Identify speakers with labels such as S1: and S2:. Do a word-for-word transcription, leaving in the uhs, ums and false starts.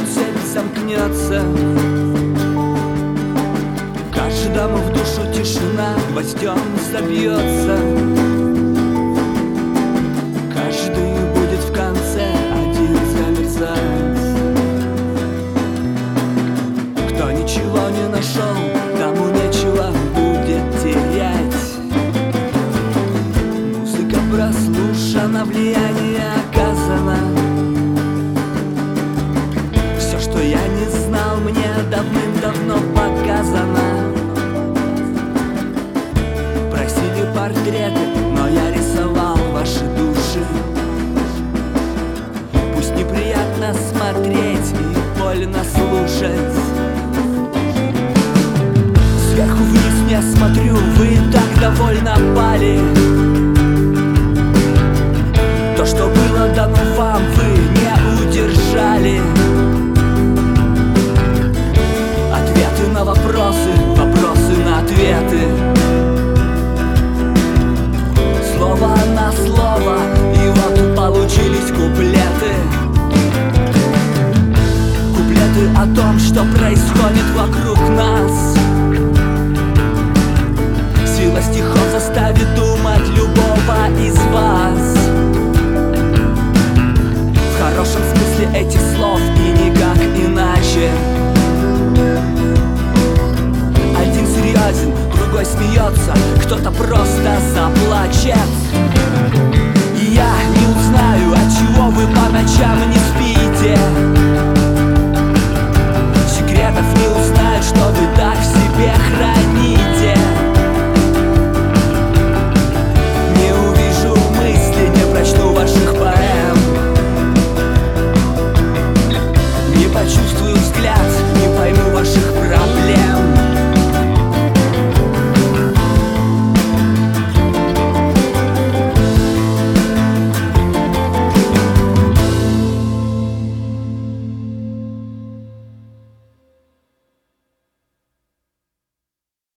S1: цепь замкнется. Каждому в душу тишина гвоздем забьется. Каждый будет в конце один замерзать. Кто ничего не нашел, тому нечего будет терять. Музыка прослушана, влияние оказано. Все, что я не знал, мне давным-давно показано. Просили портреты, но я рисовал ваши души. Пусть неприятно смотреть и больно слушать. Сверху вниз не смотрю, вы и так довольно пали. То, что было дано вам, вы не удержали. Ответы на вопросы, вопросы на ответы. Слово на слово, и вот получились куплеты. Куплеты о том, что происходит вокруг нас. Сила стихов заставит думать любого из вас. В хорошем смысле этих слов.